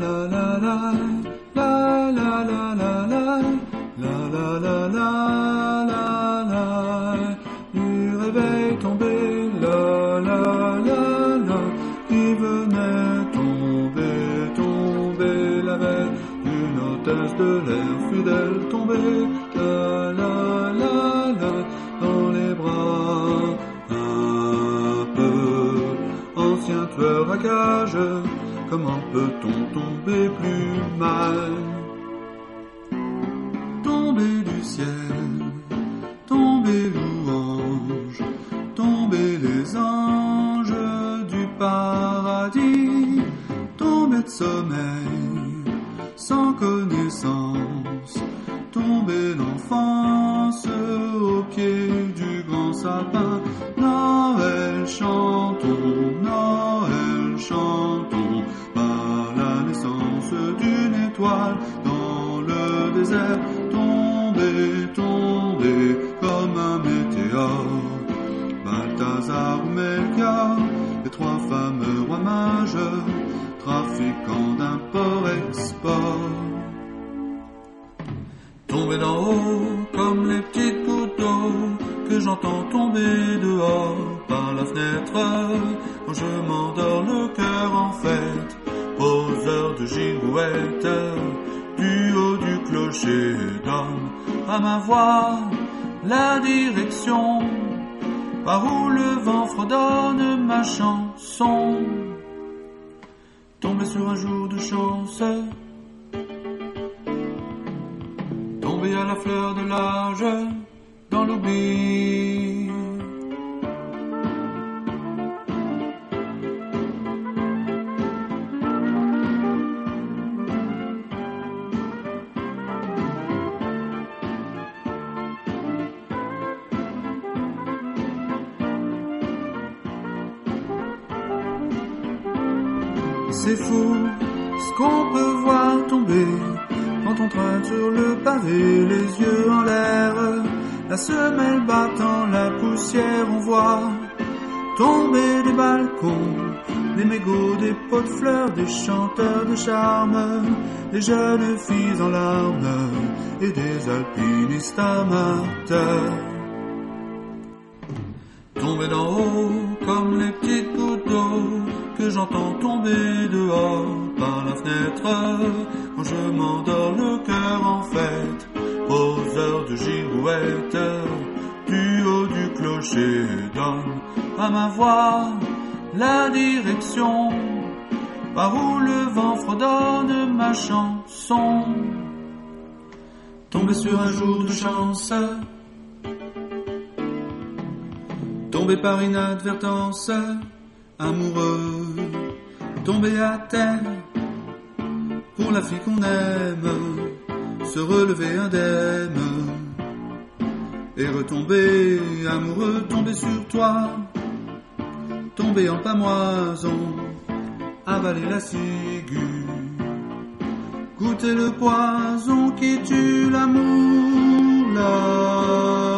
la la la la la la la la la la la la. Du réveil tombé, la la la la, qui venait tomber la veille, une hôtesse de l'air fidèle tombée, la la la la, dans les bras un peu ancien tueur à gage. Comment peut-on tomber plus mal? Tomber du ciel, tomber louange, tomber les anges du paradis, tomber de sommeil, sans connaissance, tomber l'enfance au pied du grand sapin. Noël chantons, Noël chantons, par la naissance d'une étoile dans le désert, tomber, tomber comme un météore. Balthazar ou Melchior, les trois fameux rois mages, trafiquants d'import-export. Tomber d'en haut comme les petites gouttes d'eau que j'entends tomber dehors par la fenêtre quand je m'endors le cœur en fête, poseur de girouette, du haut du clocher donne à ma voix la direction par où le vent fredonne ma chanson. Tomber sur un jour de chance, tomber à la fleur de l'âge, dans l'oubli. C'est fou ce qu'on peut voir tomber quand on traîne sur le pavé, les yeux en l'air, la semelle battant la poussière. On voit tomber des balcons, des mégots, des pots de fleurs, des chanteurs de charme, des jeunes filles en larmes et des alpinistes amateurs. Tomber d'en haut comme les petites gouttes d'eau que j'entends tomber dehors par la fenêtre quand je m'endors le cœur en fête, poseur de girouette, du haut du clocher donne à ma voix la direction par où le vent fredonne ma chanson. Tomber sur un jour de chance, tomber par inadvertance, amoureux, tomber à terre pour la fille qu'on aime, se relever indemne et retomber amoureux, tomber sur toi, tomber en pamoison, avaler la ciguë, goûter le poison qui tue l'amour là.